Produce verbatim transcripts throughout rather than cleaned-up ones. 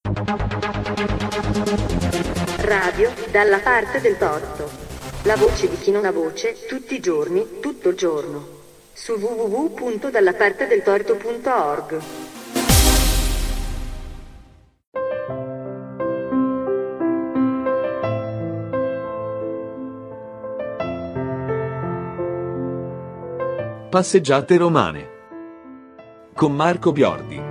Radio dalla parte del torto. La voce di chi non ha voce, tutti i giorni, tutto il giorno. Su w w w punto dallapartedeltorto punto org. Passeggiate romane con Marco Biordi.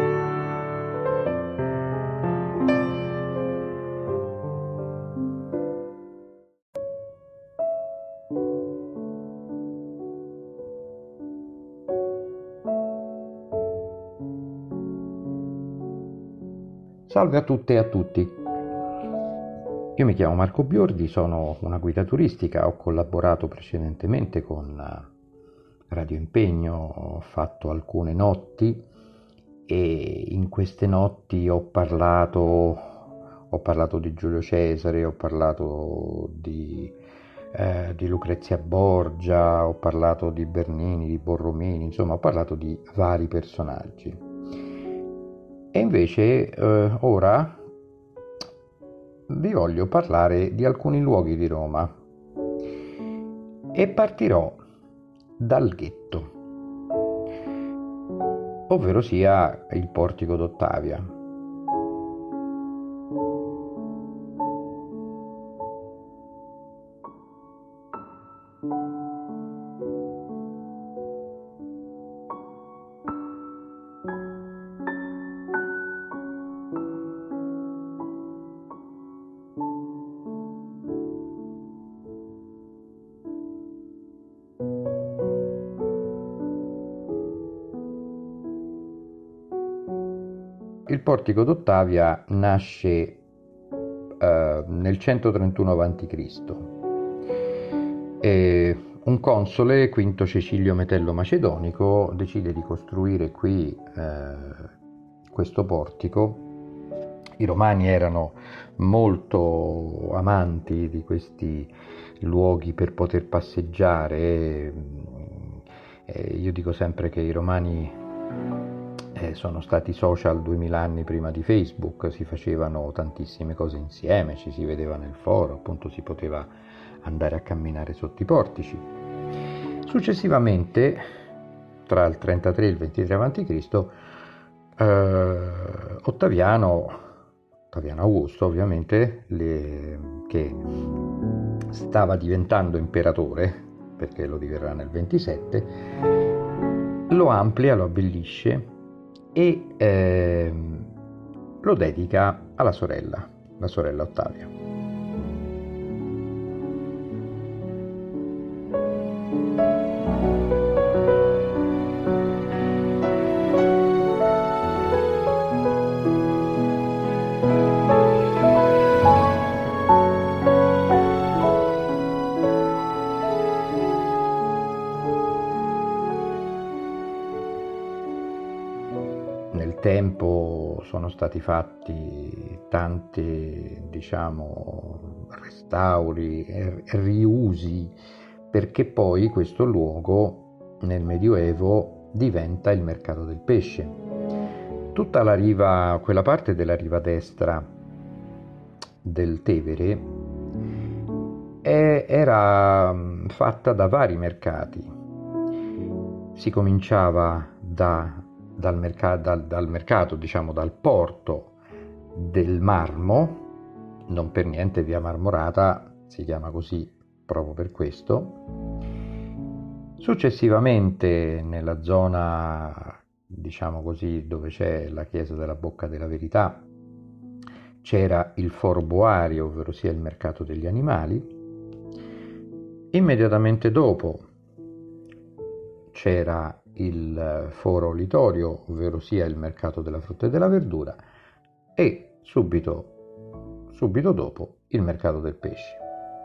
Salve a tutte e a tutti. Io mi chiamo Marco Biordi, sono una guida turistica, ho collaborato precedentemente con Radio Impegno, ho fatto alcune notti e in queste notti ho parlato, ho parlato di Giulio Cesare, ho parlato di, eh, di Lucrezia Borgia, ho parlato di Bernini, di Borromini, insomma ho parlato di vari personaggi. E invece eh, ora vi voglio parlare di alcuni luoghi di Roma e partirò dal ghetto, ovvero sia il Portico d'Ottavia. Il Portico d'Ottavia nasce eh, nel centotrentuno avanti Cristo e un console, Quinto Cecilio Metello Macedonico, decide di costruire qui eh, questo portico. I romani erano molto amanti di questi luoghi per poter passeggiare. E, e io dico sempre che i romani Eh, sono stati social duemila anni prima di Facebook, si facevano tantissime cose insieme, ci si vedeva nel foro, appunto si poteva andare a camminare sotto i portici. Successivamente, tra il trentatré e il ventitré avanti Cristo, eh, Ottaviano, Ottaviano Augusto ovviamente, le, che stava diventando imperatore, perché lo diverrà nel ventisette, lo amplia, lo abbellisce e eh, lo dedica alla sorella, la sorella Ottavia. Tempo sono stati fatti tanti, diciamo, restauri e riusi, perché poi questo luogo nel Medioevo diventa il mercato del pesce. Tutta la riva, quella parte della riva destra del Tevere è, era fatta da vari mercati. Si cominciava da Dal mercato, dal, dal mercato, diciamo dal porto del Marmo, non per niente via Marmorata si chiama così proprio per questo. Successivamente nella zona, diciamo così, dove c'è la chiesa della Bocca della Verità, c'era il Foro Boario, ovvero sia il mercato degli animali. Immediatamente dopo c'era il Foro Litorio, ovvero sia il mercato della frutta e della verdura, e subito, subito dopo il mercato del pesce.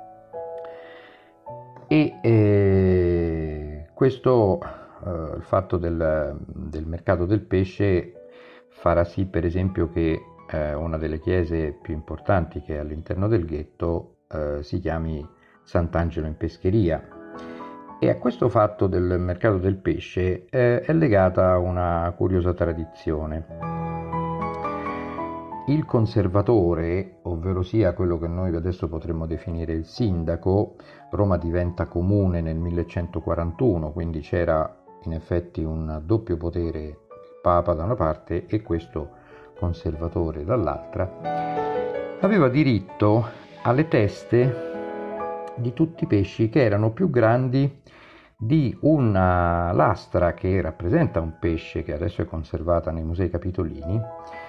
E eh, questo, eh, il fatto del, del mercato del pesce farà sì, per esempio, che eh, una delle chiese più importanti che è all'interno del ghetto eh, si chiami Sant'Angelo in Pescheria. E a questo fatto del mercato del pesce eh, è legata una curiosa tradizione. il conservatore, ovvero sia quello che noi adesso potremmo definire il sindaco, Roma diventa comune nel millecentoquarantuno, quindi c'era in effetti un doppio potere, il Papa da una parte e questo conservatore dall'altra, aveva diritto alle teste di tutti i pesci che erano più grandi di una lastra che rappresenta un pesce, che adesso è conservata nei Musei Capitolini,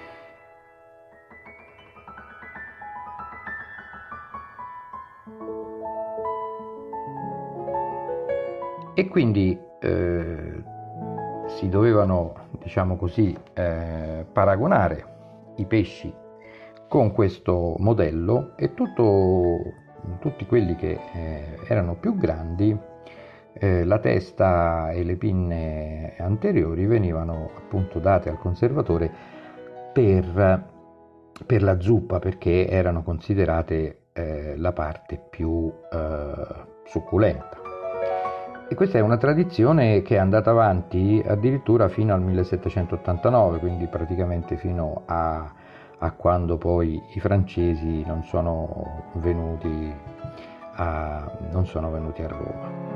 e quindi eh, si dovevano, diciamo così, eh, paragonare i pesci con questo modello, e tutto, tutti quelli che eh, erano più grandi, eh, la testa e le pinne anteriori venivano appunto date al conservatore per, per la zuppa, perché erano considerate eh, la parte più eh, succulenta. E questa è una tradizione che è andata avanti addirittura fino al millesettecentottantanove, quindi praticamente fino a, a quando poi i francesi non sono venuti a, non sono venuti a Roma.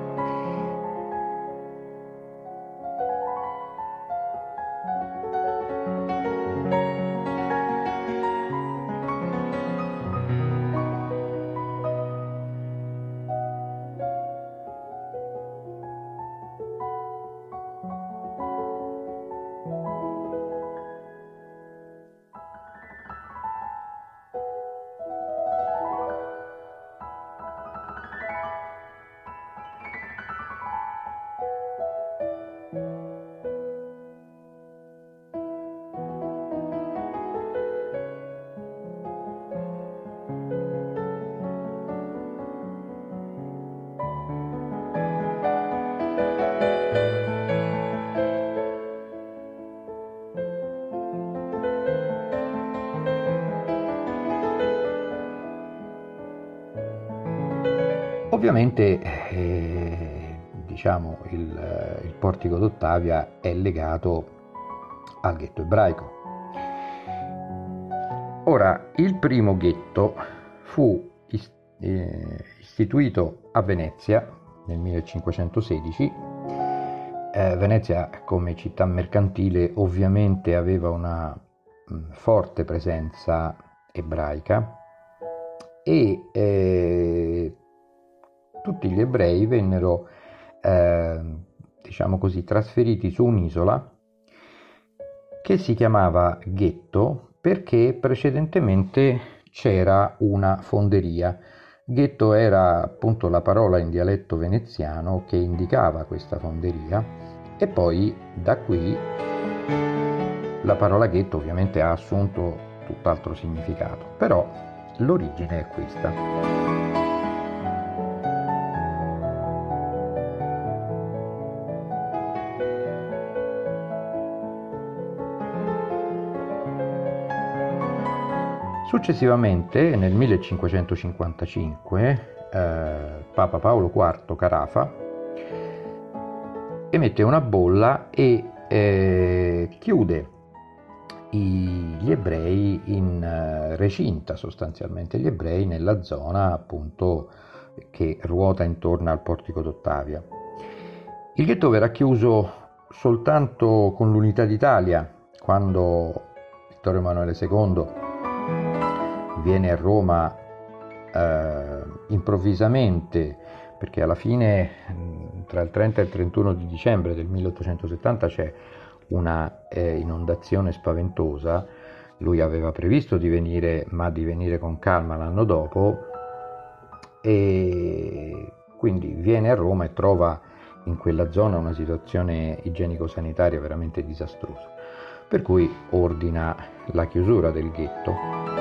Ovviamente eh, diciamo il, il portico d'Ottavia è legato al ghetto ebraico. Ora, il primo ghetto fu ist- eh, istituito a Venezia nel millecinquecentosedici. Eh, Venezia, come città mercantile, ovviamente aveva una mh, forte presenza ebraica, e eh, tutti gli ebrei vennero, eh, diciamo così, trasferiti su un'isola che si chiamava Ghetto, perché precedentemente c'era una fonderia. Ghetto era appunto la parola in dialetto veneziano che indicava questa fonderia, e poi da qui la parola ghetto ovviamente ha assunto tutt'altro significato, però l'origine è questa. Successivamente, nel millecinquecentocinquantacinque, eh, Papa Paolo quarto Carafa emette una bolla e eh, chiude i, gli ebrei in eh, recinta, sostanzialmente gli ebrei nella zona appunto che ruota intorno al portico d'Ottavia. Il ghetto verrà chiuso soltanto con l'Unità d'Italia, quando Vittorio Emanuele secondo viene a Roma eh, improvvisamente, perché alla fine tra il trenta e il trentuno di dicembre del milleottocentosettanta c'è una eh, inondazione spaventosa. Lui aveva previsto di venire, ma di venire con calma l'anno dopo, e quindi viene a Roma e trova in quella zona una situazione igienico-sanitaria veramente disastrosa, per cui ordina la chiusura del ghetto.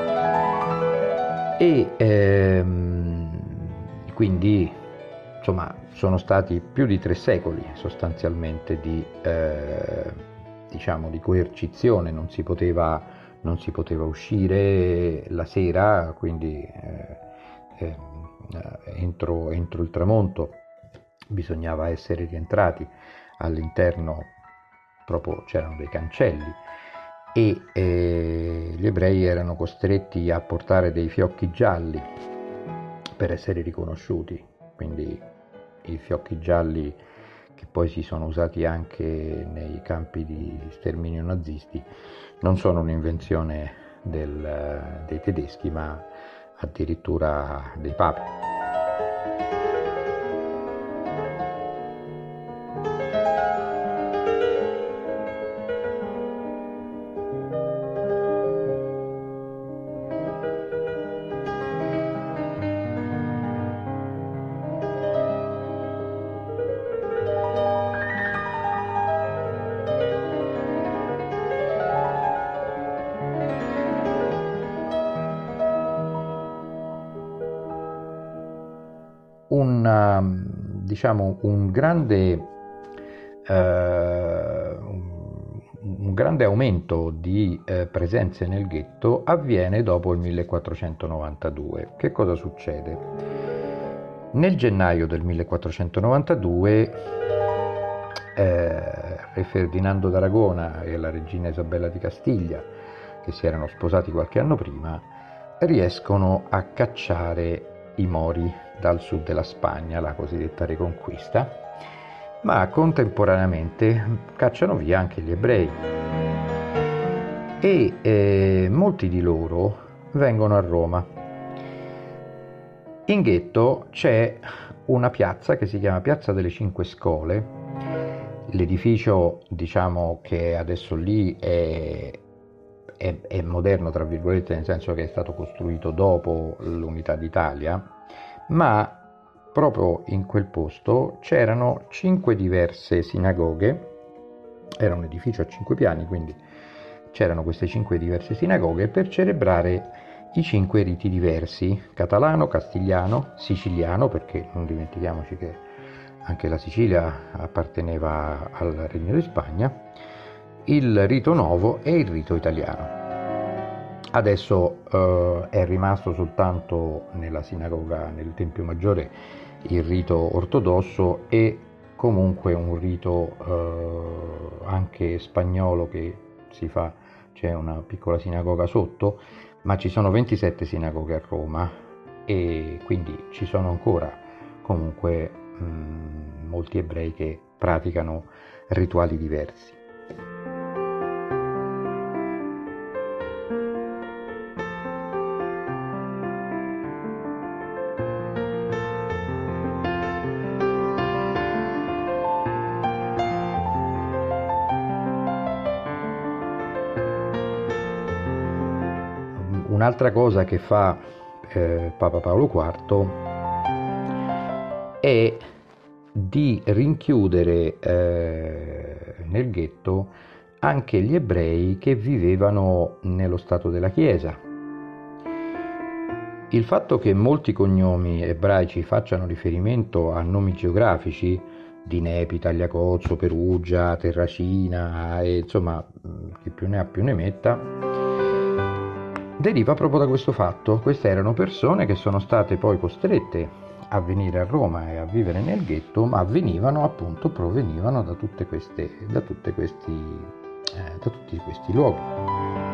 E ehm, quindi insomma sono stati più di tre secoli sostanzialmente di, eh, diciamo, di coercizione, non si poteva, non si poteva uscire la sera, quindi eh, eh, entro, entro il tramonto bisognava essere rientrati all'interno, proprio c'erano dei cancelli, e eh, gli ebrei erano costretti a portare dei fiocchi gialli per essere riconosciuti, quindi i fiocchi gialli che poi si sono usati anche nei campi di sterminio nazisti non sono un'invenzione del, dei tedeschi, ma addirittura dei papi. Un, diciamo, un grande eh, un grande aumento di eh, presenze nel ghetto avviene dopo il millequattrocentonovantadue. Che cosa succede? Nel gennaio del millequattrocentonovantadue eh, Re Ferdinando d'Aragona e la regina Isabella di Castiglia, che si erano sposati qualche anno prima, riescono a cacciare i Mori dal sud della Spagna, la cosiddetta Reconquista, ma contemporaneamente cacciano via anche gli ebrei e eh, molti di loro vengono a Roma. In ghetto c'è una piazza che si chiama Piazza delle Cinque Scole. L'edificio, diciamo, che adesso lì è, è, è moderno, tra virgolette, nel senso che è stato costruito dopo l'Unità d'Italia, ma proprio in quel posto c'erano cinque diverse sinagoghe. Era un edificio a cinque piani, quindi c'erano queste cinque diverse sinagoghe per celebrare i cinque riti diversi: catalano, castigliano, siciliano, perché non dimentichiamoci che anche la Sicilia apparteneva al Regno di Spagna, il rito nuovo e il rito italiano. Adesso eh, è rimasto soltanto nella sinagoga, nel Tempio Maggiore, il rito ortodosso e comunque un rito eh, anche spagnolo che si fa, c'è una piccola sinagoga sotto, ma ci sono ventisette sinagoghe a Roma e quindi ci sono ancora comunque mh, molti ebrei che praticano rituali diversi. Un'altra cosa che fa eh, Papa Paolo quarto è di rinchiudere eh, nel ghetto anche gli ebrei che vivevano nello stato della Chiesa. Il fatto che molti cognomi ebraici facciano riferimento a nomi geografici, di Nepi, Tagliacozzo, Perugia, Terracina, e insomma chi più ne ha più ne metta, deriva proprio da questo fatto. Queste erano persone che sono state poi costrette a venire a Roma e a vivere nel ghetto, ma venivano appunto, provenivano da tutte queste, da tutte questi, eh, da tutti questi luoghi.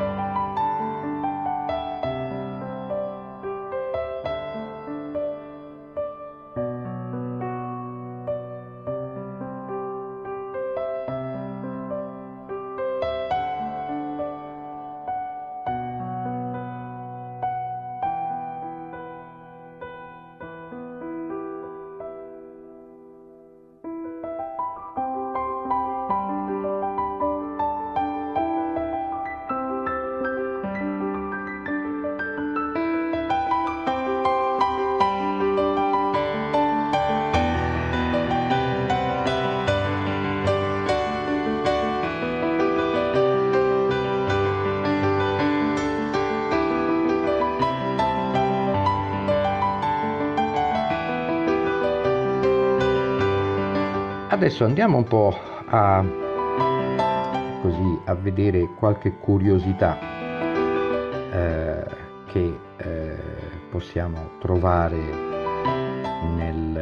Adesso andiamo un po' a, così, a vedere qualche curiosità eh, che eh, possiamo trovare nel,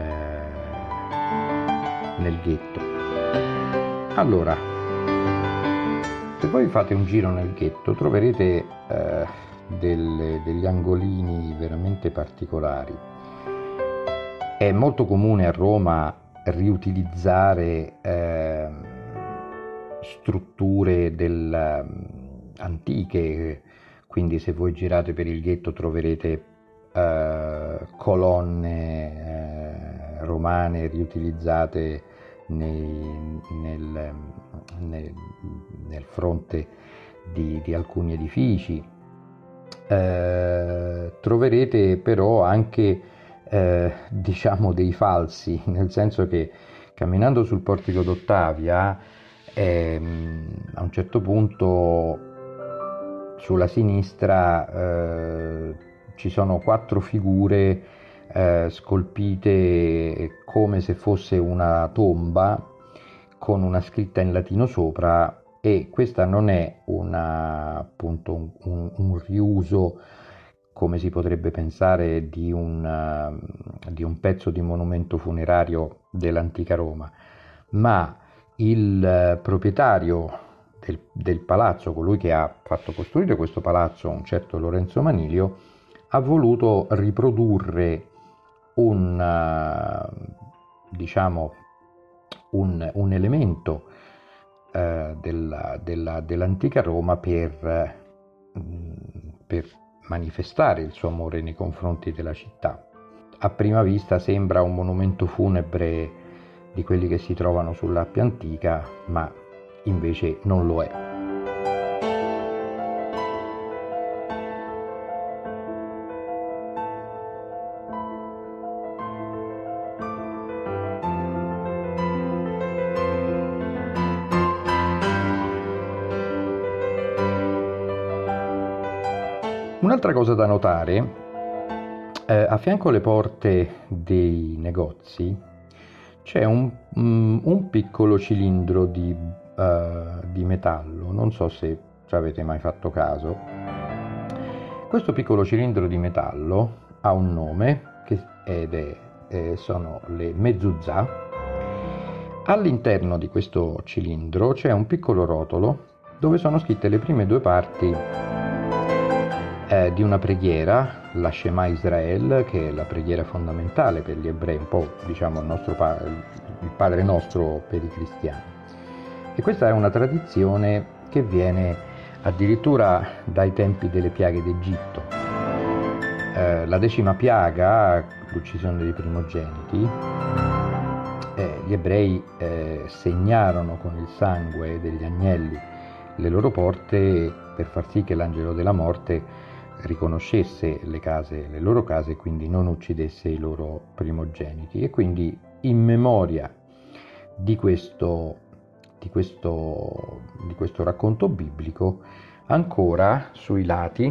nel ghetto. Allora, se voi fate un giro nel ghetto troverete eh, delle, degli angolini veramente particolari. È molto comune a Roma riutilizzare eh, strutture del, um, antiche, quindi se voi girate per il ghetto troverete eh, colonne eh, romane riutilizzate nei, nel, nel, nel fronte di, di alcuni edifici. Eh, troverete però anche eh, diciamo dei falsi, nel senso che camminando sul portico d'Ottavia ehm, a un certo punto sulla sinistra eh, ci sono quattro figure eh, scolpite come se fosse una tomba con una scritta in latino sopra, e questa non è una, appunto, un, un, un riuso, come si potrebbe pensare, di un, di un pezzo di monumento funerario dell'antica Roma, ma il proprietario del, del palazzo, colui che ha fatto costruire questo palazzo, un certo Lorenzo Manilio, ha voluto riprodurre un, diciamo, un, un elemento eh, della, della, dell'antica Roma per, per manifestare il suo amore nei confronti della città. A prima vista sembra un monumento funebre di quelli che si trovano sull'Appia Antica, ma invece non lo è. Un'altra cosa da notare, eh, a fianco alle porte dei negozi c'è un, um, un piccolo cilindro di, uh, di metallo, non so se ci avete mai fatto caso. Questo piccolo cilindro di metallo ha un nome, che ed è, eh, sono le mezuzà. All'interno di questo cilindro c'è un piccolo rotolo dove sono scritte le prime due parti Eh, di una preghiera, la Shema Israel, che è la preghiera fondamentale per gli ebrei, un po' diciamo il, nostro pa- il Padre Nostro per i cristiani. E questa è una tradizione che viene addirittura dai tempi delle piaghe d'Egitto. Eh, la decima piaga, l'uccisione dei primogeniti, eh, gli ebrei eh, segnarono con il sangue degli agnelli le loro porte per far sì che l'angelo della morte riconoscesse le case, le loro case, e quindi non uccidesse i loro primogeniti. E quindi in memoria di questo, di questo, di questo racconto biblico, ancora sui lati,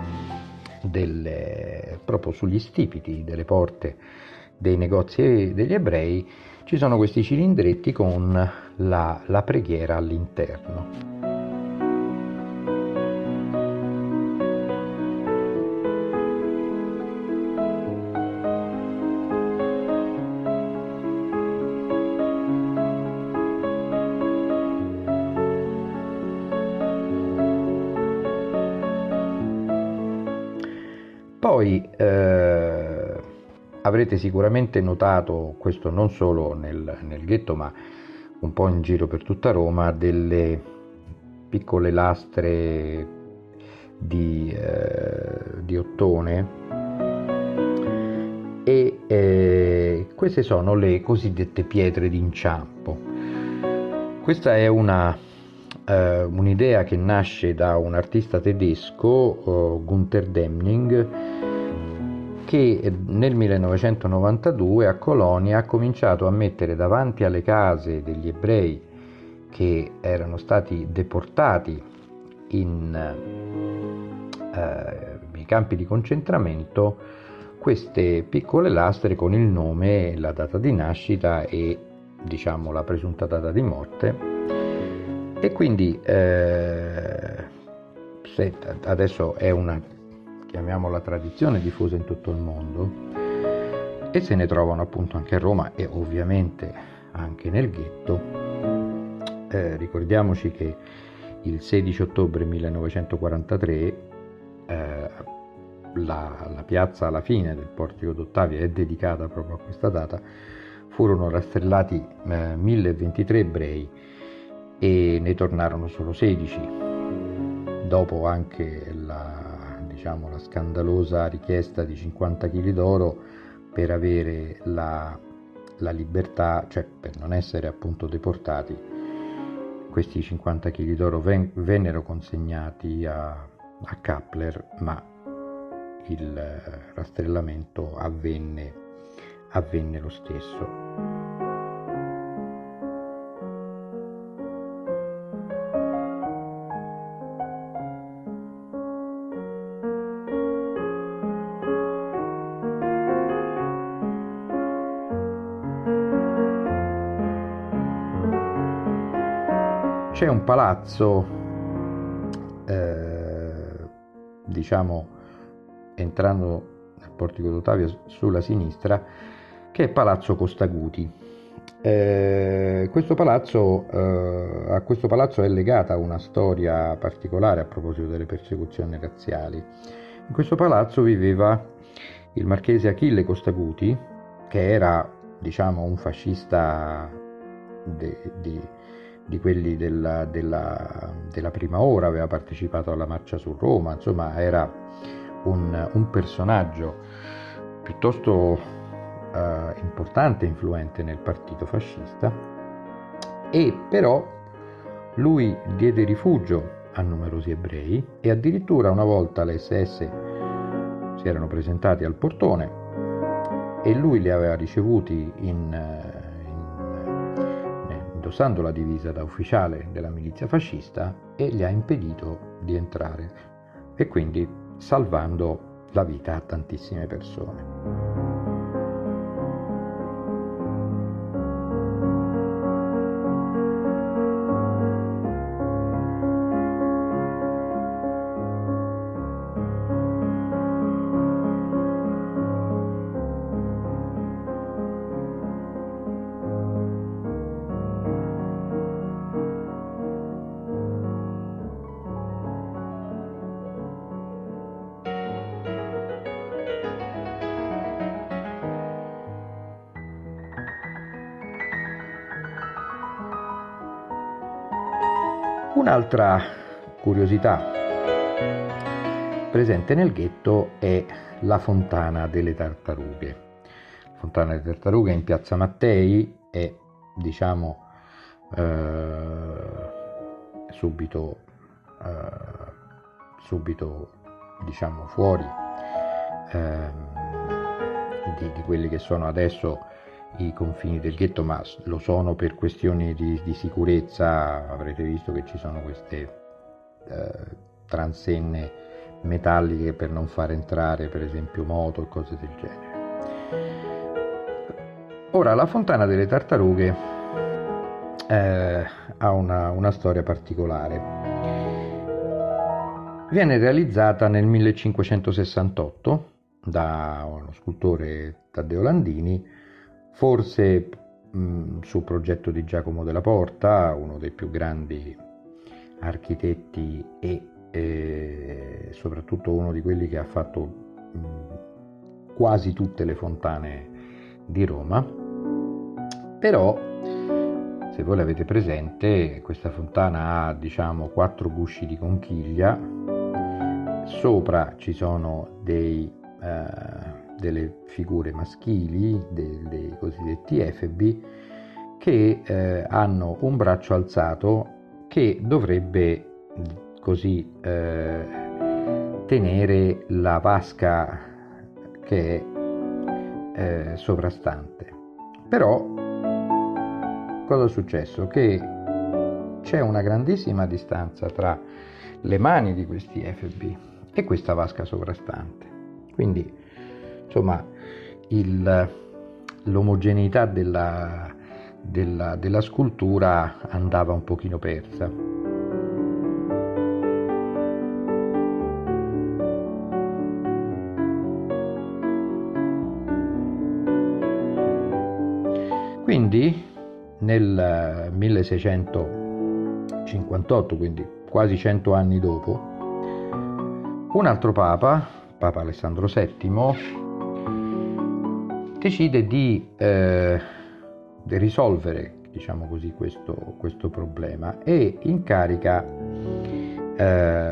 delle, proprio sugli stipiti delle porte dei negozi degli ebrei, ci sono questi cilindretti con la, la preghiera all'interno. Poi eh, avrete sicuramente notato, questo non solo nel, nel ghetto ma un po' in giro per tutta Roma, delle piccole lastre di, eh, di ottone, e eh, queste sono le cosiddette pietre d'inciampo. Questa è una Uh, un'idea che nasce da un artista tedesco, uh, Gunther Demning, che nel millenovecentonovantadue a Colonia ha cominciato a mettere davanti alle case degli ebrei che erano stati deportati in, uh, nei campi di concentramento queste piccole lastre con il nome, la data di nascita e diciamo la presunta data di morte. E quindi eh, se adesso è una, chiamiamola, tradizione diffusa in tutto il mondo, e se ne trovano appunto anche a Roma e ovviamente anche nel ghetto. Eh, ricordiamoci che il sedici ottobre millenovecentoquarantatré eh, la, la piazza alla fine del Portico d'Ottavia è dedicata proprio a questa data. Furono rastrellati eh, mille ventitré ebrei e ne tornarono solo sedici, dopo anche la, diciamo, la scandalosa richiesta di cinquanta chili d'oro per avere la, la libertà, cioè per non essere appunto deportati. Questi cinquanta chili d'oro ven- vennero consegnati a, a Kappler, ma il rastrellamento avvenne, avvenne lo stesso. C'è un palazzo, eh, diciamo, entrando nel Portico d'Ottavia sulla sinistra, che è Palazzo Costaguti. Eh, questo palazzo, eh, a questo palazzo è legata una storia particolare a proposito delle persecuzioni razziali. In questo palazzo viveva il marchese Achille Costaguti, che era, diciamo, un fascista de, di, di quelli della, della, della prima ora, aveva partecipato alla marcia su Roma, insomma era un, un personaggio piuttosto eh, importante e influente nel partito fascista, e però lui diede rifugio a numerosi ebrei e addirittura una volta le esse esse si erano presentati al portone e lui li aveva ricevuti in, in, indossando la divisa da ufficiale della milizia fascista e gli ha impedito di entrare, e quindi salvando la vita a tantissime persone. Un'altra curiosità presente nel ghetto è la Fontana delle Tartarughe. La Fontana delle Tartarughe in piazza Mattei è, diciamo, eh, subito, eh, subito diciamo, fuori eh, di, di quelli che sono adesso i confini del ghetto, ma lo sono per questioni di, di sicurezza. Avrete visto che ci sono queste eh, transenne metalliche per non far entrare per esempio moto e cose del genere. Ora, la Fontana delle Tartarughe eh, ha una, una storia particolare. Viene realizzata nel millecinquecentosessantotto da uno scultore, Taddeo Landini, forse mh, su progetto di Giacomo della Porta, uno dei più grandi architetti e eh, soprattutto uno di quelli che ha fatto mh, quasi tutte le fontane di Roma. Però, se voi l'avete presente, questa fontana ha, diciamo, quattro gusci di conchiglia, sopra ci sono dei eh, delle figure maschili, dei, dei cosiddetti efebi, che eh, hanno un braccio alzato che dovrebbe così eh, tenere la vasca che è eh, sovrastante. Però cosa è successo? Che c'è una grandissima distanza tra le mani di questi efebi e questa vasca sovrastante, quindi insomma il, l'omogeneità della, della, della scultura andava un pochino persa. Quindi nel milleseicentocinquantotto, quindi quasi cento anni dopo, un altro papa, Papa Alessandro settimo, decide di eh, risolvere, diciamo così, questo, questo problema e incarica eh,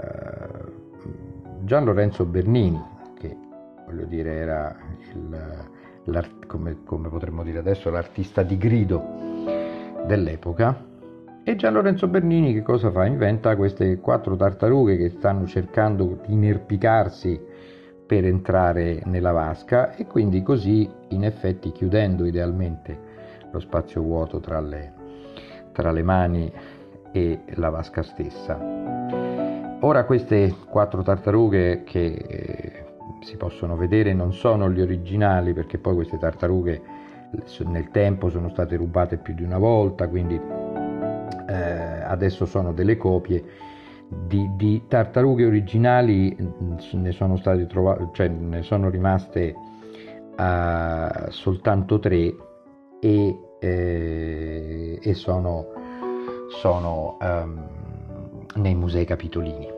Gian Lorenzo Bernini, che voglio dire era il, come, come potremmo dire adesso, l'artista di grido dell'epoca. E Gian Lorenzo Bernini che cosa fa? Inventa queste quattro tartarughe che stanno cercando di inerpicarsi per entrare nella vasca, e quindi così, in effetti, chiudendo idealmente lo spazio vuoto tra le, tra le mani e la vasca stessa. Ora queste quattro tartarughe che eh, si possono vedere non sono gli originali, perché poi queste tartarughe nel tempo sono state rubate più di una volta, quindi eh, adesso sono delle copie di, di tartarughe originali. Ne sono state trovate, cioè ne sono rimaste uh, soltanto tre e, eh, e sono, sono um, nei musei capitolini.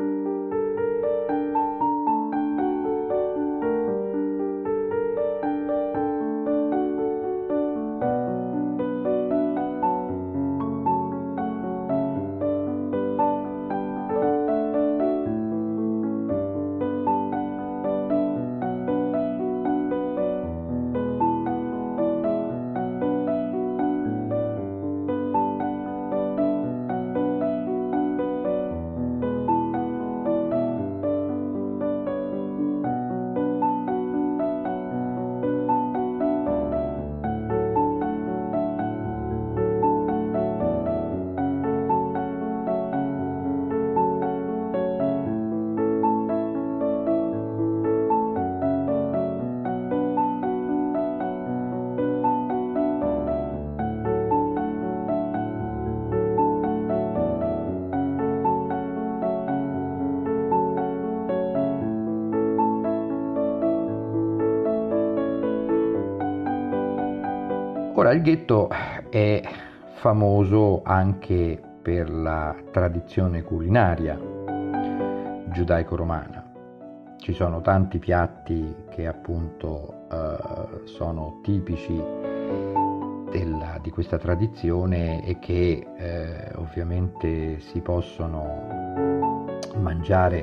Ora, il ghetto è famoso anche per la tradizione culinaria giudaico-romana. Ci sono tanti piatti che appunto eh, sono tipici della, di questa tradizione e che eh, ovviamente si possono mangiare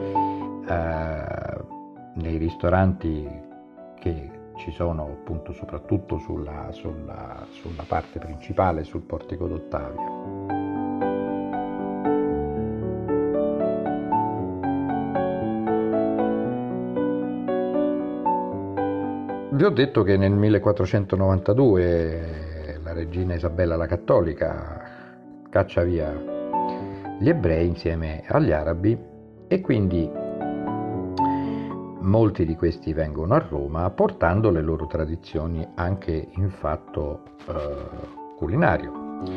eh, nei ristoranti che ci sono appunto soprattutto sulla, sulla, sulla parte principale, sul Portico d'Ottavia. Vi ho detto che nel millequattrocentonovantadue la regina Isabella la Cattolica caccia via gli ebrei insieme agli arabi, e quindi molti di questi vengono a Roma portando le loro tradizioni anche in fatto eh, culinario.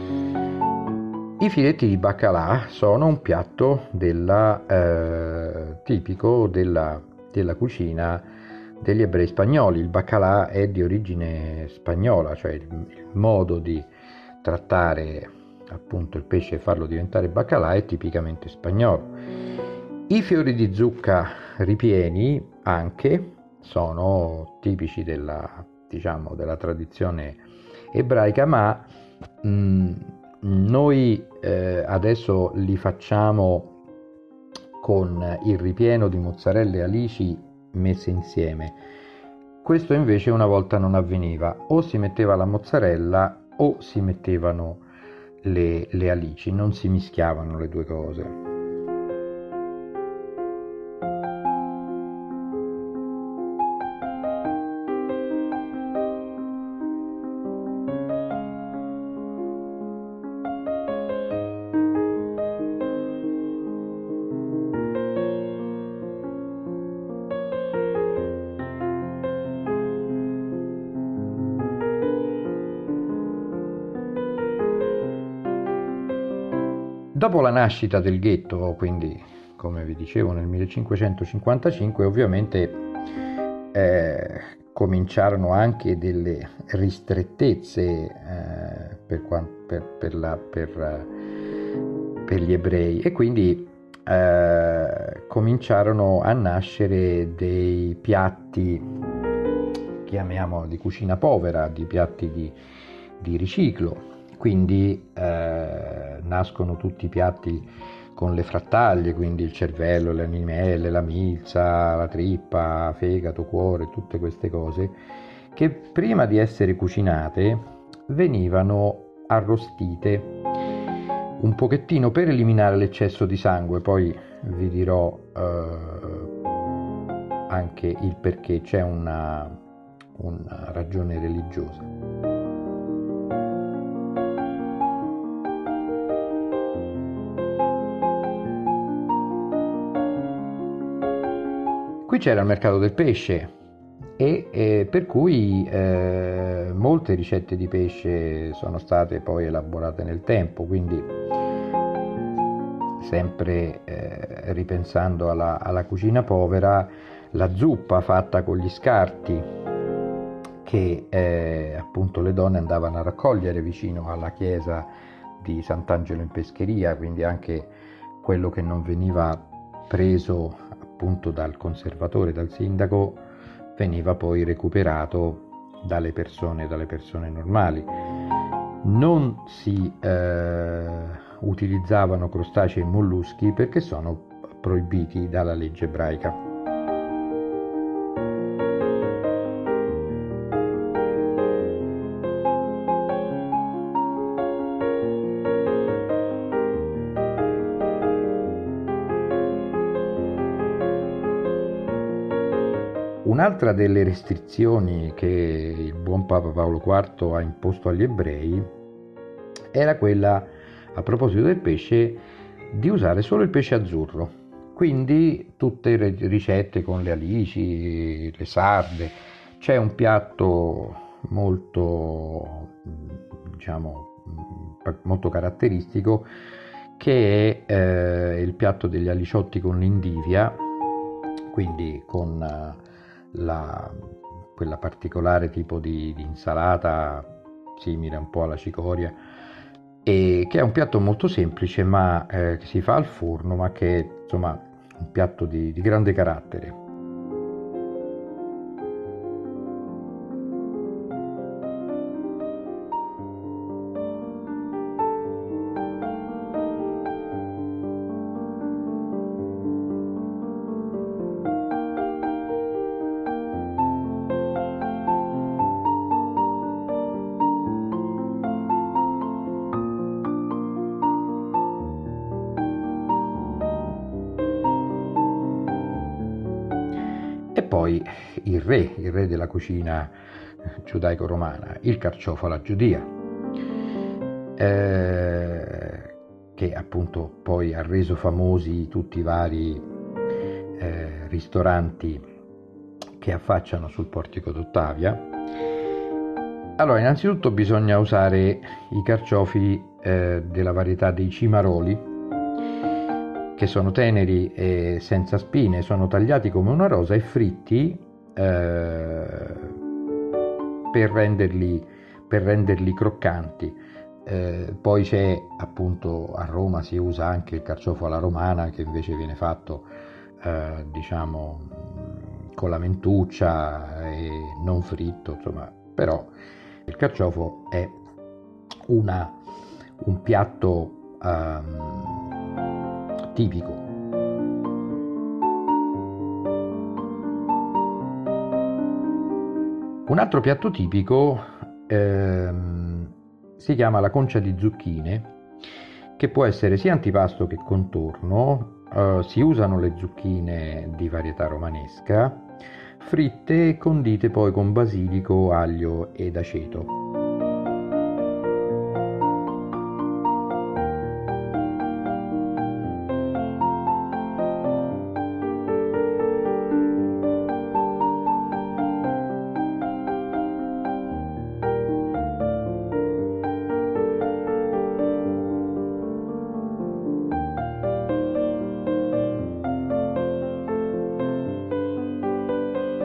I filetti di baccalà sono un piatto della, eh, tipico della, della cucina degli ebrei spagnoli. Il baccalà è di origine spagnola, cioè il, il modo di trattare appunto il pesce e farlo diventare baccalà è tipicamente spagnolo. I fiori di zucca ripieni anche sono tipici della, diciamo, della tradizione ebraica, ma mh, noi eh, adesso li facciamo con il ripieno di mozzarella e alici messe insieme. Questo invece una volta non avveniva: o si metteva la mozzarella o si mettevano le, le alici, non si mischiavano le due cose. Dopo la nascita del ghetto, quindi come vi dicevo nel millecinquecentocinquantacinque, ovviamente eh, cominciarono anche delle ristrettezze eh, per, per, per, la, per, per gli ebrei, e quindi eh, cominciarono a nascere dei piatti, chiamiamo di cucina povera, di piatti di, di riciclo. Quindi eh, nascono tutti i piatti con le frattaglie, quindi il cervello, le animelle, la milza, la trippa, fegato, cuore, tutte queste cose che prima di essere cucinate venivano arrostite un pochettino per eliminare l'eccesso di sangue. Poi vi dirò eh, anche il perché, c'è una, una ragione religiosa. Qui c'era il mercato del pesce e eh, per cui eh, molte ricette di pesce sono state poi elaborate nel tempo, quindi sempre eh, ripensando alla, alla cucina povera, la zuppa fatta con gli scarti che eh, appunto le donne andavano a raccogliere vicino alla chiesa di Sant'Angelo in Pescheria, quindi anche quello che non veniva preso appunto dal conservatore, dal sindaco, veniva poi recuperato dalle persone, dalle persone normali. Non si eh, utilizzavano crostacei e molluschi perché sono proibiti dalla legge ebraica. Un'altra delle restrizioni che il buon Papa Paolo quarto ha imposto agli ebrei era quella, a proposito del pesce, di usare solo il pesce azzurro. Quindi tutte le ricette con le alici, le sarde. C'è un piatto molto, diciamo, molto caratteristico che è eh, il piatto degli aliciotti con l'indivia, quindi con La, quella particolare tipo di, di insalata simile un po' alla cicoria, e che è un piatto molto semplice ma eh, che si fa al forno, ma che è insomma un piatto di, di grande carattere. E poi il re, il re della cucina giudaico-romana, il carciofo alla giudia, eh, che appunto poi ha reso famosi tutti i vari eh, ristoranti che affacciano sul portico d'Ottavia. Allora, innanzitutto bisogna usare i carciofi eh, della varietà dei cimaroli, che sono teneri e senza spine, sono tagliati come una rosa e fritti eh, per renderli, per renderli croccanti. Eh, poi c'è appunto, a Roma si usa anche il carciofo alla romana, che invece viene fatto eh, diciamo con la mentuccia e non fritto, insomma, però il carciofo è una, un piatto um, tipico. Un altro piatto tipico ehm, si chiama la concia di zucchine, che può essere sia antipasto che contorno. Eh, si usano le zucchine di varietà romanesca, fritte e condite poi con basilico, aglio ed aceto.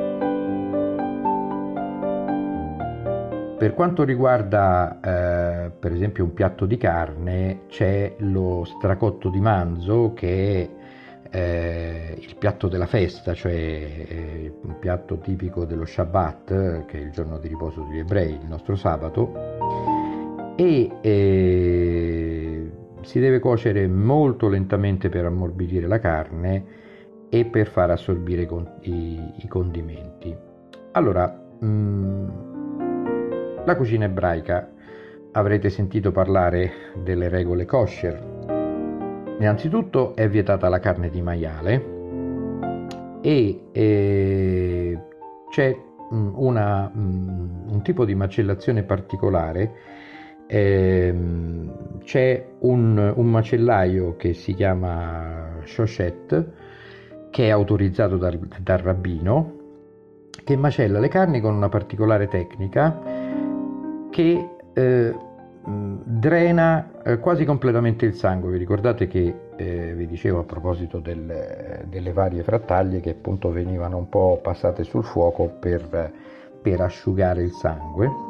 Per quanto riguarda eh, per esempio un piatto di carne, c'è lo stracotto di manzo che è eh, il piatto della festa, cioè eh, un piatto tipico dello Shabbat, che è il giorno di riposo degli ebrei, il nostro sabato, e eh, si deve cuocere molto lentamente per ammorbidire la carne e per far assorbire i, i condimenti. Allora, mh, la cucina ebraica, avrete sentito parlare delle regole kosher. Innanzitutto è vietata la carne di maiale e eh, c'è mh, una, mh, un tipo di macellazione particolare. Eh, c'è un, un macellaio che si chiama Shoshet, che è autorizzato dal, dal rabbino, che macella le carni con una particolare tecnica che eh, drena eh, quasi completamente il sangue. Vi ricordate che eh, vi dicevo a proposito del, delle varie frattaglie che appunto venivano un po' passate sul fuoco per, per asciugare il sangue?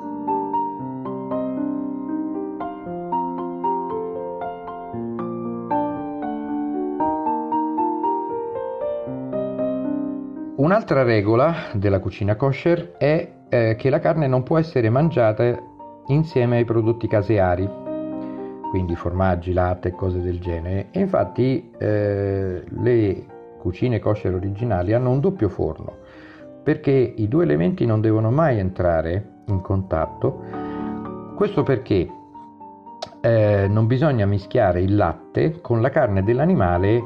Un'altra regola della cucina kosher è eh, che la carne non può essere mangiata insieme ai prodotti caseari, quindi formaggi, latte e cose del genere. E infatti eh, le cucine kosher originali hanno un doppio forno, perché i due elementi non devono mai entrare in contatto. Questo perché eh, non bisogna mischiare il latte con la carne dell'animale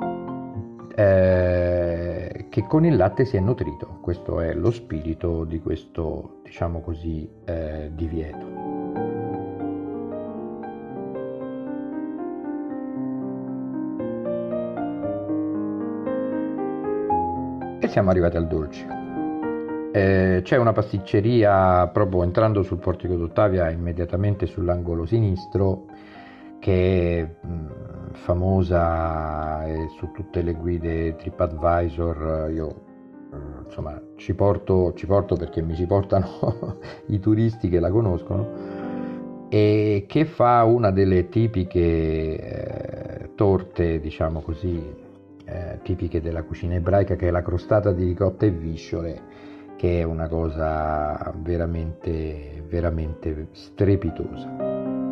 eh, che con il latte si è nutrito. Questo è lo spirito di questo, diciamo così, eh, divieto. E siamo arrivati al dolce. Eh, c'è una pasticceria proprio entrando sul Portico d'Ottavia, immediatamente sull'angolo sinistro, che è mh, famosa e su tutte le guide TripAdvisor. Io mh, insomma ci porto, ci porto perché mi ci portano i turisti che la conoscono, e che fa una delle tipiche eh, torte, diciamo così, eh, tipiche della cucina ebraica, che è la crostata di ricotta e visciole, che è una cosa veramente, veramente strepitosa.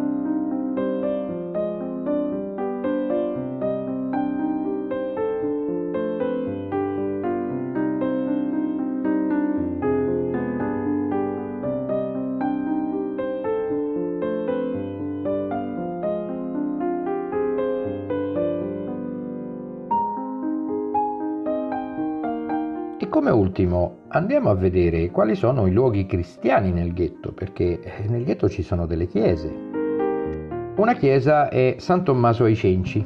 E come ultimo andiamo a vedere quali sono i luoghi cristiani nel ghetto, perché nel ghetto ci sono delle chiese. Una chiesa è San Tommaso ai Cenci.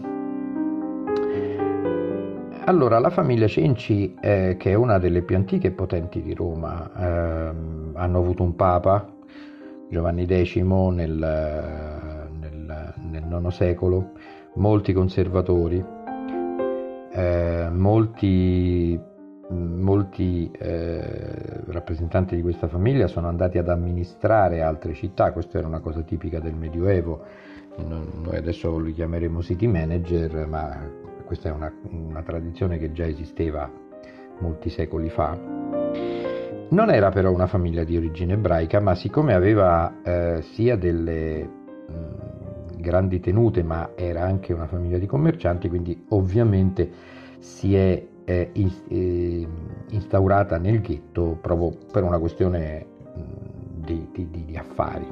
Allora, la famiglia Cenci, eh, che è una delle più antiche e potenti di Roma, ehm, hanno avuto un papa, Giovanni decimo, nel, nel, nel nono secolo, molti conservatori, eh, molti molti eh, rappresentanti di questa famiglia sono andati ad amministrare altre città. Questa era una cosa tipica del Medioevo. Noi adesso li chiameremo city manager, ma questa è una, una tradizione che già esisteva molti secoli fa. Non era però una famiglia di origine ebraica, ma siccome aveva eh, sia delle mh, grandi tenute, ma era anche una famiglia di commercianti, quindi ovviamente si è è instaurata nel ghetto proprio per una questione di, di, di affari.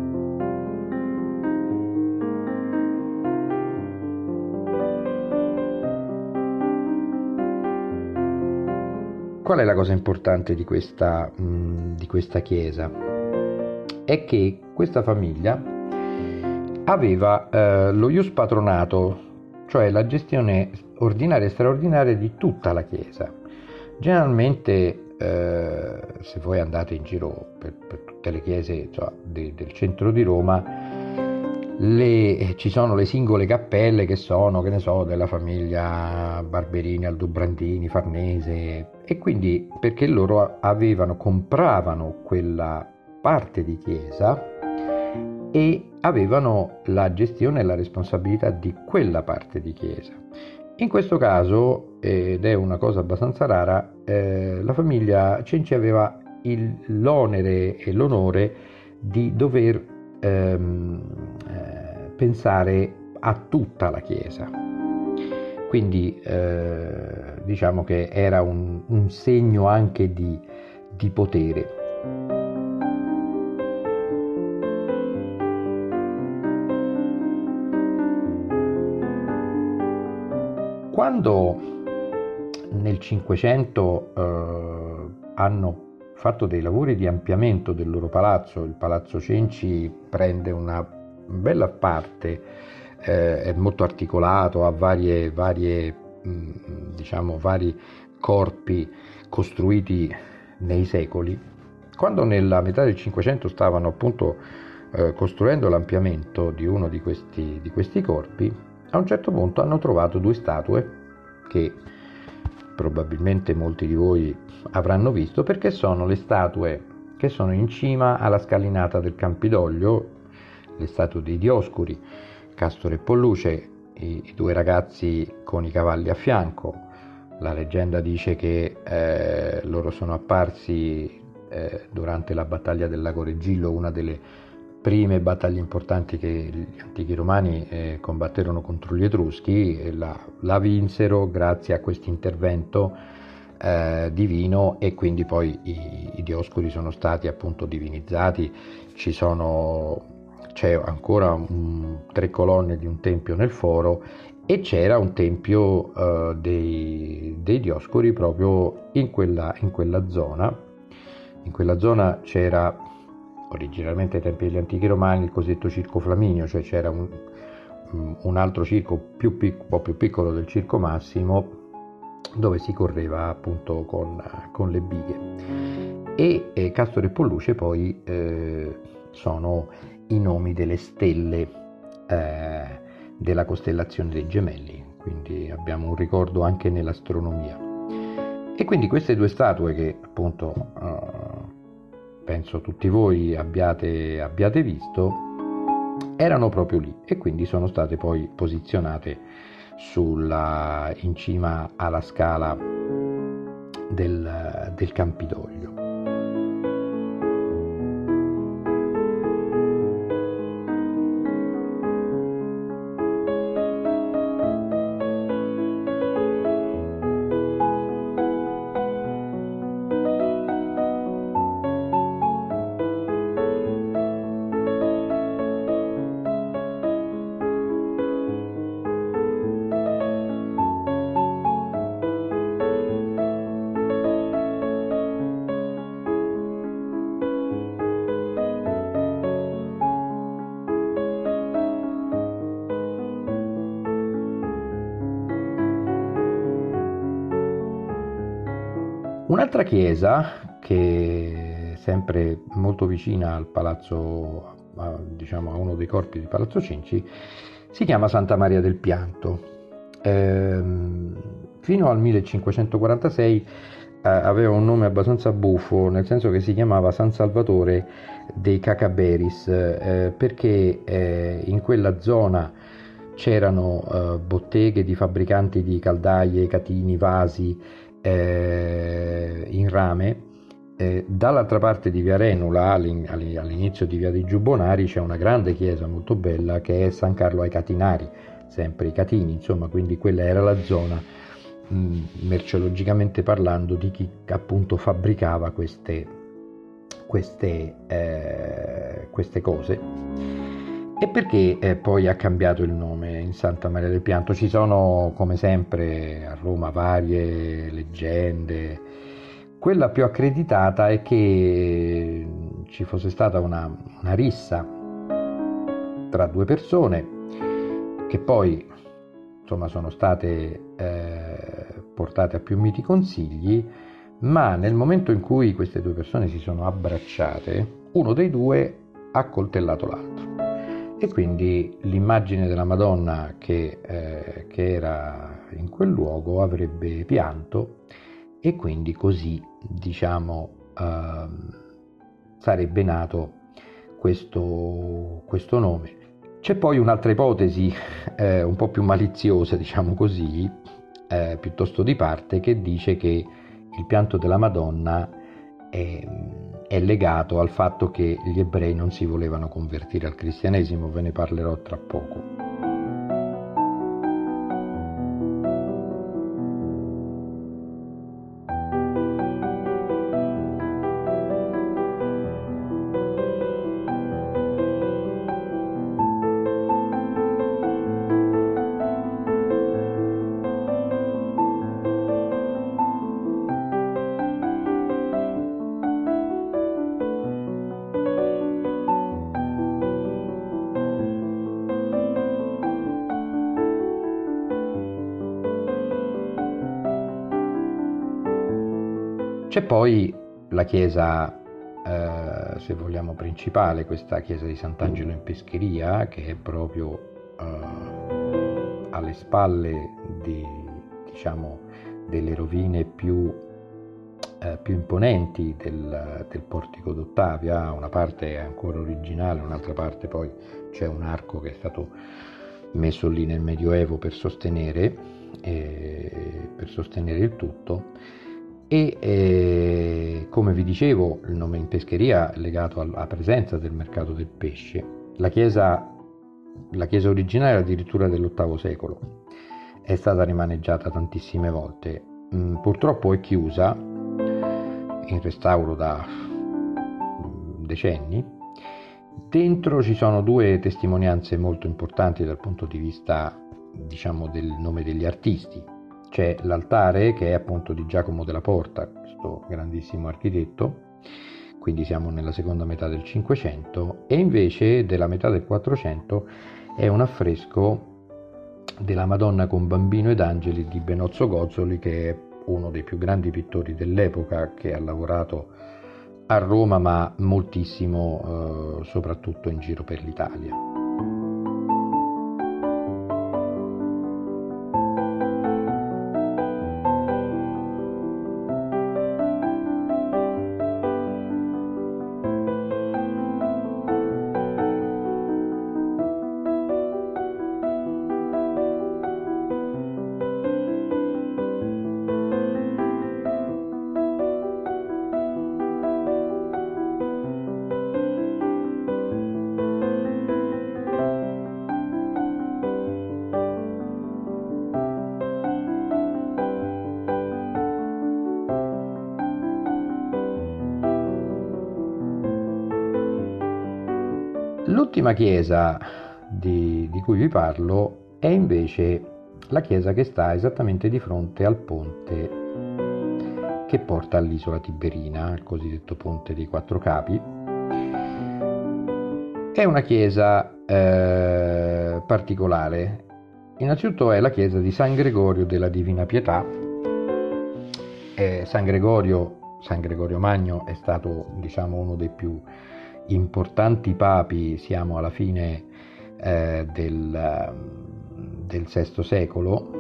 Qual è la cosa importante di questa, di questa chiesa? È che questa famiglia aveva eh, lo ius patronato, cioè la gestione ordinaria e straordinaria di tutta la chiesa. Generalmente eh, se voi andate in giro per, per tutte le chiese, cioè, de, del centro di Roma, le, ci sono le singole cappelle che sono, che ne so, della famiglia Barberini, Aldobrandini, Farnese, e quindi perché loro avevano, compravano quella parte di chiesa e avevano la gestione e la responsabilità di quella parte di chiesa. In questo caso, ed è una cosa abbastanza rara, eh, la famiglia Cenci aveva il, l'onere e l'onore di dover ehm, eh, pensare a tutta la chiesa. Quindi eh, diciamo che era un, un segno anche di, di potere. Quando nel Cinquecento eh, hanno fatto dei lavori di ampliamento del loro palazzo, il Palazzo Cenci prende una bella parte, eh, è molto articolato, ha varie, varie mh, diciamo, vari corpi costruiti nei secoli. Quando nella metà del Cinquecento stavano appunto eh, costruendo l'ampliamento di uno di questi, di questi corpi, a un certo punto hanno trovato due statue che probabilmente molti di voi avranno visto, perché sono le statue che sono in cima alla scalinata del Campidoglio, le statue dei Dioscuri, Castore e Polluce, i, i due ragazzi con i cavalli a fianco. La leggenda dice che eh, loro sono apparsi eh, durante la battaglia del Lago Regillo, una delle prime battaglie importanti che gli antichi romani eh, combatterono contro gli Etruschi, e la, la vinsero grazie a questo intervento eh, divino, e quindi poi i, i Dioscuri sono stati appunto divinizzati. Ci sono, c'è ancora un, tre colonne di un tempio nel foro, e c'era un tempio eh, dei, dei Dioscuri proprio in quella, in quella zona. In quella zona c'era originalmente ai tempi degli antichi romani il cosiddetto Circo Flaminio, cioè c'era un, un altro circo più pic, un po' più piccolo del Circo Massimo, dove si correva appunto con, con le bighe. E eh, Castore e Polluce poi eh, sono i nomi delle stelle eh, della costellazione dei Gemelli, quindi abbiamo un ricordo anche nell'astronomia. E quindi queste due statue che appunto eh, penso tutti voi abbiate, abbiate visto, erano proprio lì, e quindi sono state poi posizionate sulla, in cima alla scala del, del Campidoglio. Un'altra chiesa che è sempre molto vicina al palazzo, a, diciamo a uno dei corpi di Palazzo Cenci, si chiama Santa Maria del Pianto. Ehm, fino al millecinquecentoquarantasei eh, aveva un nome abbastanza buffo, nel senso che si chiamava San Salvatore dei Cacaberis, eh, perché eh, in quella zona c'erano eh, botteghe di fabbricanti di caldaie, catini, vasi eh, in rame. Eh, dall'altra parte di via Renula, all'inizio di via dei Giubbonari, c'è una grande chiesa molto bella che è San Carlo ai Catinari, sempre i Catini, insomma, quindi quella era la zona, mh, merceologicamente parlando, di chi appunto fabbricava queste, queste, eh, queste cose. E perché eh, poi ha cambiato il nome in Santa Maria del Pianto? Ci sono, come sempre a Roma, varie leggende. Quella più accreditata è che ci fosse stata una, una rissa tra due persone che poi insomma sono state eh, portate a più miti consigli, ma nel momento in cui queste due persone si sono abbracciate, uno dei due ha coltellato l'altro. E quindi l'immagine della Madonna che, eh, che era in quel luogo avrebbe pianto, e quindi così, diciamo, eh, sarebbe nato questo, questo nome. C'è poi un'altra ipotesi eh, un po' più maliziosa, diciamo così, eh, piuttosto di parte, che dice che il pianto della Madonna è, è legato al fatto che gli ebrei non si volevano convertire al cristianesimo. Ve ne parlerò tra poco. C'è poi la chiesa, eh, se vogliamo, principale, questa chiesa di Sant'Angelo in Pescheria, che è proprio eh, alle spalle di, diciamo, delle rovine più, eh, più imponenti del, del portico d'Ottavia. Una parte è ancora originale, un'altra parte poi c'è un arco che è stato messo lì nel Medioevo per sostenere, eh, per sostenere il tutto. E eh, come vi dicevo, il nome in Pescheria è legato alla presenza del mercato del pesce. La chiesa, la chiesa originale addirittura dell'ottavo secolo, è stata rimaneggiata tantissime volte. Mm, purtroppo è chiusa, in restauro da mm, decenni. Dentro ci sono due testimonianze molto importanti dal punto di vista, diciamo, del nome degli artisti. C'è l'altare, che è appunto di Giacomo della Porta, questo grandissimo architetto, quindi siamo nella seconda metà del Cinquecento, e invece della metà del Quattrocento è un affresco della Madonna con Bambino ed Angeli di Benozzo Gozzoli, che è uno dei più grandi pittori dell'epoca, che ha lavorato a Roma ma moltissimo eh, soprattutto in giro per l'Italia. L'ultima chiesa di, di cui vi parlo è invece la chiesa che sta esattamente di fronte al ponte che porta all'isola Tiberina, il cosiddetto ponte dei Quattro Capi. È una chiesa eh, particolare. Innanzitutto è la chiesa di San Gregorio della Divina Pietà. Eh, San Gregorio, San Gregorio Magno è stato, diciamo, uno dei più importanti papi. Siamo alla fine eh, del, del sesto secolo,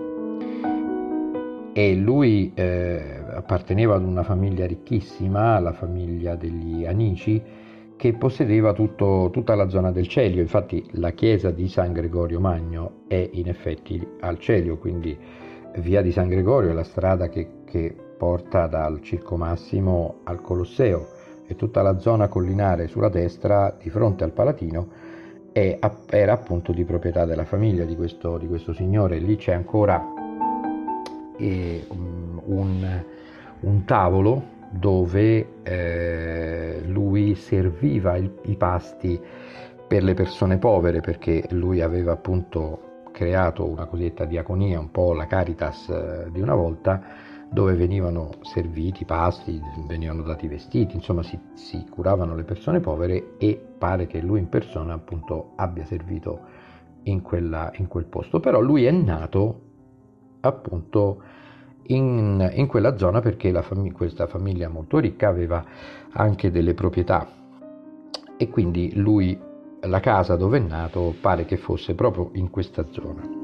e lui eh, apparteneva ad una famiglia ricchissima, la famiglia degli Anici, che possedeva tutto, tutta la zona del Celio. Infatti la chiesa di San Gregorio Magno è in effetti al Celio, quindi via di San Gregorio è la strada che, che porta dal Circo Massimo al Colosseo, e tutta la zona collinare sulla destra di fronte al Palatino è, era appunto di proprietà della famiglia di questo, di questo signore. Lì c'è ancora eh, un, un tavolo dove eh, lui serviva il, i pasti per le persone povere, perché lui aveva appunto creato una cosiddetta diaconia, un po' la Caritas eh, di una volta, dove venivano serviti pasti, venivano dati vestiti, insomma si, si curavano le persone povere, e pare che lui in persona appunto abbia servito in, quella, in quel posto. Però lui è nato appunto in, in quella zona perché la fam- questa famiglia molto ricca aveva anche delle proprietà, e quindi lui, la casa dove è nato, pare che fosse proprio in questa zona.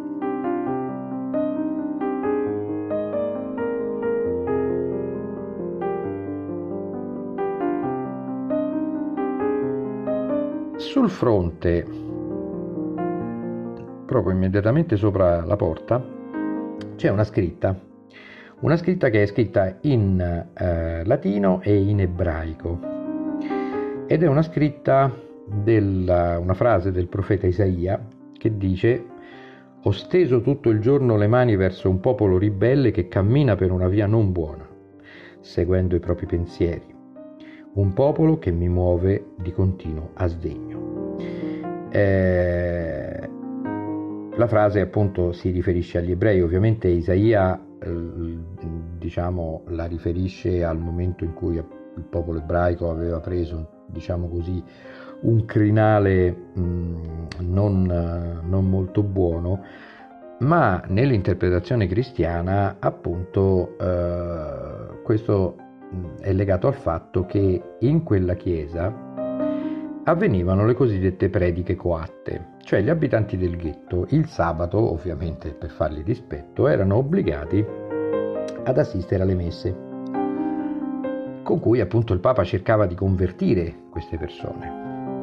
sul fronte, proprio immediatamente sopra la porta, c'è una scritta, una scritta che è scritta in eh, latino e in ebraico, ed è una scritta della, una frase del profeta Isaia che dice: «Ho steso tutto il giorno le mani verso un popolo ribelle che cammina per una via non buona, seguendo i propri pensieri, un popolo che mi muove di continuo a sdegno». Eh, la frase appunto si riferisce agli ebrei. Ovviamente Isaia eh, diciamo la riferisce al momento in cui il popolo ebraico aveva preso, diciamo così, un crinale mh, non, non molto buono, ma nell'interpretazione cristiana appunto eh, questo è legato al fatto che in quella chiesa avvenivano le cosiddette prediche coatte, cioè gli abitanti del ghetto il sabato, ovviamente per fargli dispetto, erano obbligati ad assistere alle messe, con cui appunto il Papa cercava di convertire queste persone.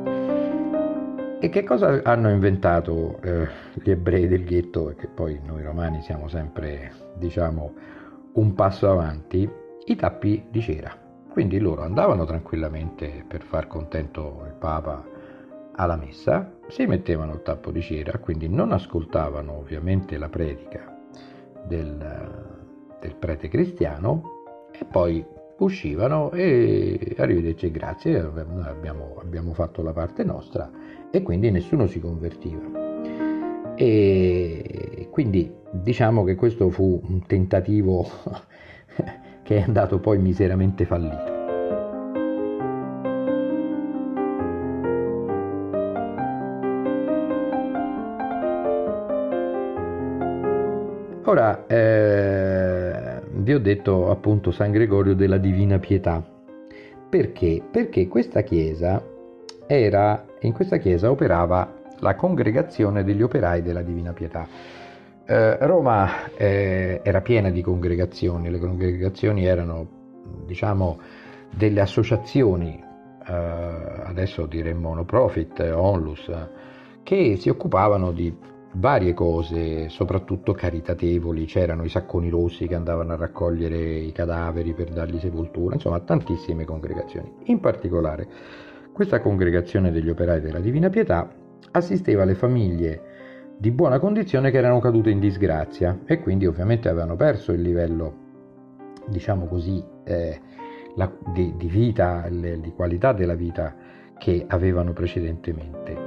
E che cosa hanno inventato eh, gli ebrei del ghetto, e che poi noi romani siamo sempre, diciamo, un passo avanti? I tappi di cera. Quindi loro andavano tranquillamente per far contento il Papa alla messa, si mettevano il tappo di cera, quindi non ascoltavano ovviamente la predica del, del prete cristiano, e poi uscivano e arrivederci e grazie, noi abbiamo, abbiamo fatto la parte nostra, e quindi nessuno si convertiva. E quindi diciamo che questo fu un tentativo che è andato poi miseramente fallito. Ora, eh, vi ho detto appunto San Gregorio della Divina Pietà. Perché? Perché questa chiesa era, in questa chiesa operava la congregazione degli operai della Divina Pietà. Eh, Roma eh, era piena di congregazioni, le congregazioni erano, diciamo, delle associazioni, eh, adesso diremmo no profit, onlus, che si occupavano di varie cose, soprattutto caritatevoli. C'erano i sacconi rossi che andavano a raccogliere i cadaveri per dargli sepoltura, insomma tantissime congregazioni. In particolare questa congregazione degli operai della Divina Pietà assisteva le famiglie di buona condizione che erano cadute in disgrazia e quindi ovviamente avevano perso il livello, diciamo così, eh, la, di, di vita, le, di qualità della vita che avevano precedentemente.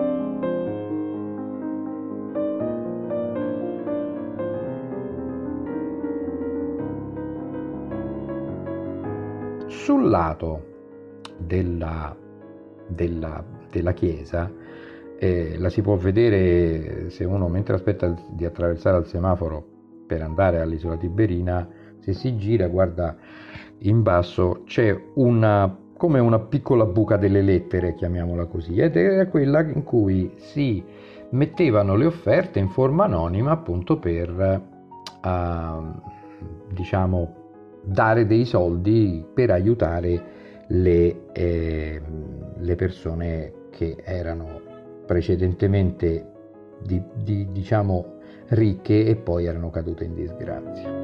Sul lato della, della, della chiesa eh, la si può vedere se uno, mentre aspetta di attraversare al semaforo per andare all'isola Tiberina, se si gira, guarda in basso, c'è una, come una piccola buca delle lettere, chiamiamola così, ed era quella in cui si mettevano le offerte in forma anonima, appunto per uh, diciamo dare dei soldi per aiutare le, eh, le persone che erano precedentemente di, di, diciamo ricche e poi erano cadute in disgrazia.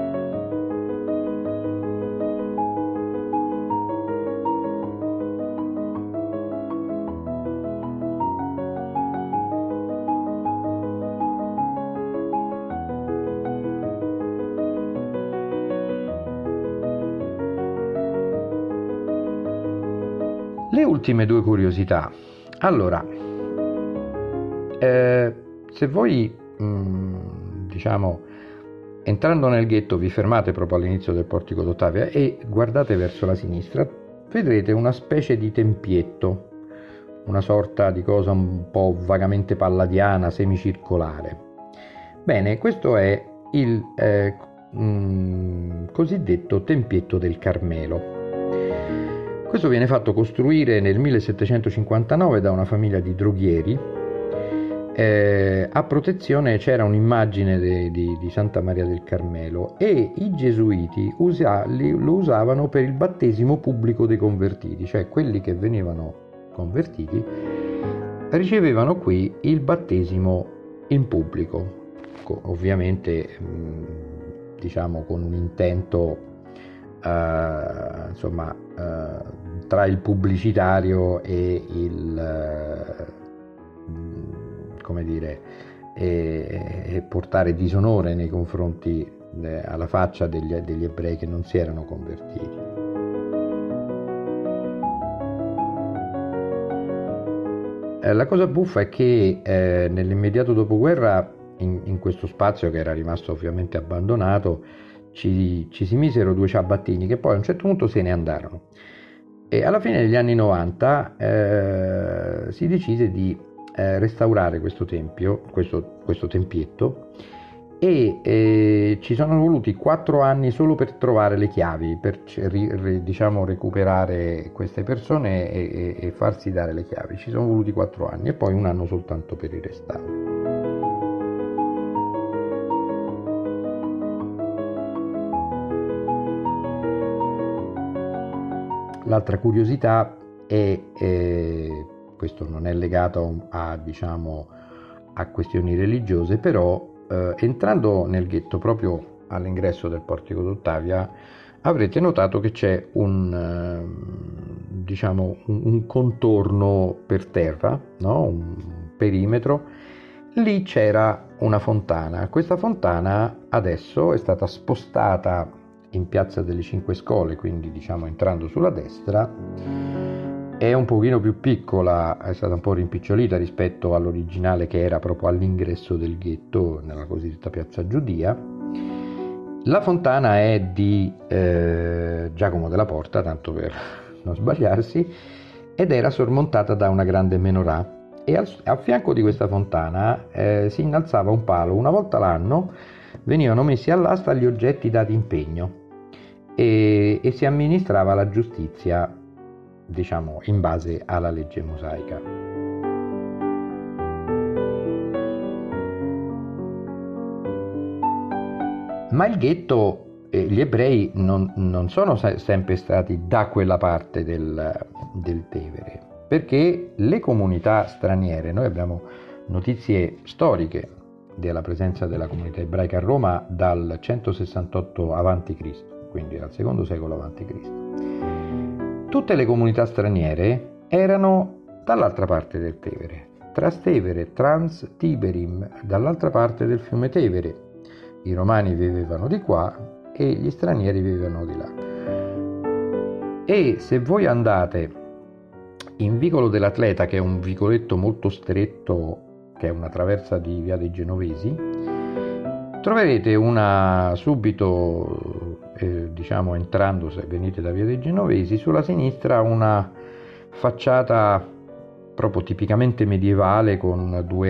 Le ultime due curiosità. Allora, eh, se voi, mh, diciamo, entrando nel ghetto vi fermate proprio all'inizio del portico d'Ottavia e guardate verso la sinistra, vedrete una specie di tempietto, una sorta di cosa un po' vagamente palladiana, semicircolare. Bene, questo è il eh, mh, cosiddetto tempietto del Carmelo. Questo viene fatto costruire nel millesettecentocinquantanove da una famiglia di droghieri. Eh, a protezione c'era un'immagine de, di, di Santa Maria del Carmelo e i gesuiti usa, li, lo usavano per il battesimo pubblico dei convertiti, cioè quelli che venivano convertiti, ricevevano qui il battesimo in pubblico, ovviamente diciamo con un intento eh, insomma eh, tra il pubblicitario e il eh, come dire e, e portare disonore nei confronti eh, alla faccia degli, degli ebrei che non si erano convertiti. Eh, la cosa buffa è che eh, nell'immediato dopoguerra in, in questo spazio, che era rimasto ovviamente abbandonato, ci, ci si misero due ciabattini che poi a un certo punto se ne andarono, e alla fine degli anni novanta eh, si decise di eh, restaurare questo tempio, questo, questo tempietto, e eh, ci sono voluti quattro anni solo per trovare le chiavi, per ri, diciamo recuperare queste persone e, e, e farsi dare le chiavi. Ci sono voluti quattro anni e poi un anno soltanto per il restauro. L'altra curiosità è, eh, questo non è legato a, diciamo, a questioni religiose, però eh, entrando nel ghetto proprio all'ingresso del Portico d'Ottavia avrete notato che c'è un, eh, diciamo, un, un contorno per terra, no? Un perimetro. Lì c'era una fontana. Questa fontana adesso è stata spostata in Piazza delle Cinque Scole, quindi diciamo entrando sulla destra, è un pochino più piccola, è stata un po' rimpicciolita rispetto all'originale che era proprio all'ingresso del ghetto, nella cosiddetta Piazza Giudia. La fontana è di eh, Giacomo della Porta, tanto per non sbagliarsi, ed era sormontata da una grande menorah, e al, a fianco di questa fontana eh, si innalzava un palo. Una volta l'anno venivano messi all'asta gli oggetti dati in pegno e, e si amministrava la giustizia, diciamo, in base alla legge mosaica. Ma il ghetto, eh, gli ebrei non, non sono se- sempre stati da quella parte del, del Tevere, perché le comunità straniere, noi abbiamo notizie storiche della presenza della comunità ebraica a Roma dal centosessantotto avanti Cristo, quindi dal secondo secolo avanti Cristo. Tutte le comunità straniere erano dall'altra parte del Tevere, Trastevere, Trans Tiberim, dall'altra parte del fiume Tevere. I romani vivevano di qua e gli stranieri vivevano di là. E se voi andate in Vicolo dell'Atleta, che è un vicoletto molto stretto, che è una traversa di Via dei Genovesi, troverete una subito, eh, diciamo entrando, se venite da Via dei Genovesi, sulla sinistra una facciata proprio tipicamente medievale con due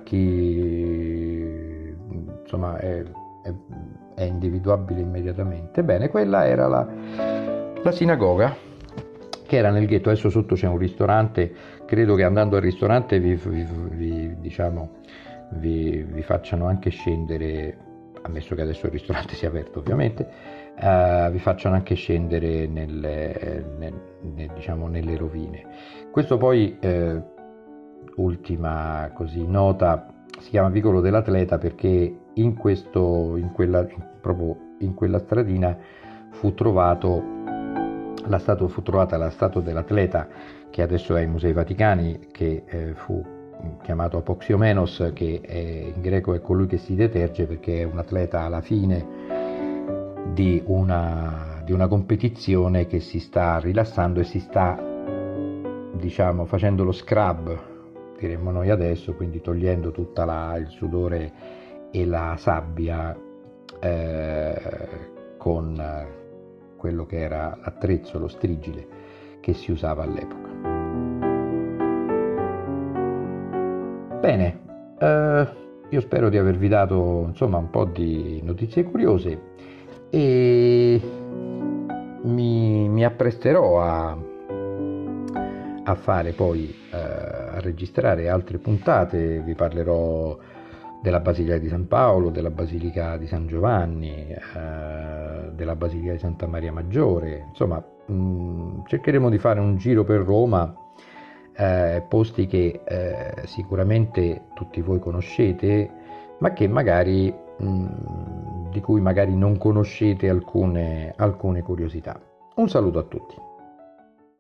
archi, insomma è, è, è individuabile immediatamente. Bene, quella era la, la sinagoga che era nel ghetto. Adesso sotto c'è un ristorante, credo che andando al ristorante vi, vi, vi, diciamo, vi, vi facciano anche scendere, ammesso che adesso il ristorante sia aperto ovviamente, uh, vi facciano anche scendere nelle, nel, nel, diciamo, nelle rovine. Questo poi, eh, ultima così nota, si chiama Vicolo dell'Atleta perché in questo, in quella, in, proprio in quella stradina fu trovato La statua, fu trovata la statua dell'atleta, che adesso è ai Musei Vaticani, che eh, fu chiamato Apoxiomenos, che è, in greco è colui che si deterge, perché è un atleta alla fine di una, di una competizione che si sta rilassando e si sta, diciamo, facendo lo scrub, diremmo noi adesso, quindi togliendo tutta la, il sudore e la sabbia eh, con quello che era l'attrezzo, lo strigile che si usava all'epoca. Bene, eh, io spero di avervi dato insomma un po' di notizie curiose e mi, mi appresterò a, a fare poi, eh, a registrare altre puntate. Vi parlerò della Basilica di San Paolo, della Basilica di San Giovanni, eh, della Basilica di Santa Maria Maggiore. Insomma, mh, cercheremo di fare un giro per Roma eh, posti che eh, sicuramente tutti voi conoscete, ma che magari, mh, di cui magari non conoscete alcune, alcune curiosità. Un saluto a tutti.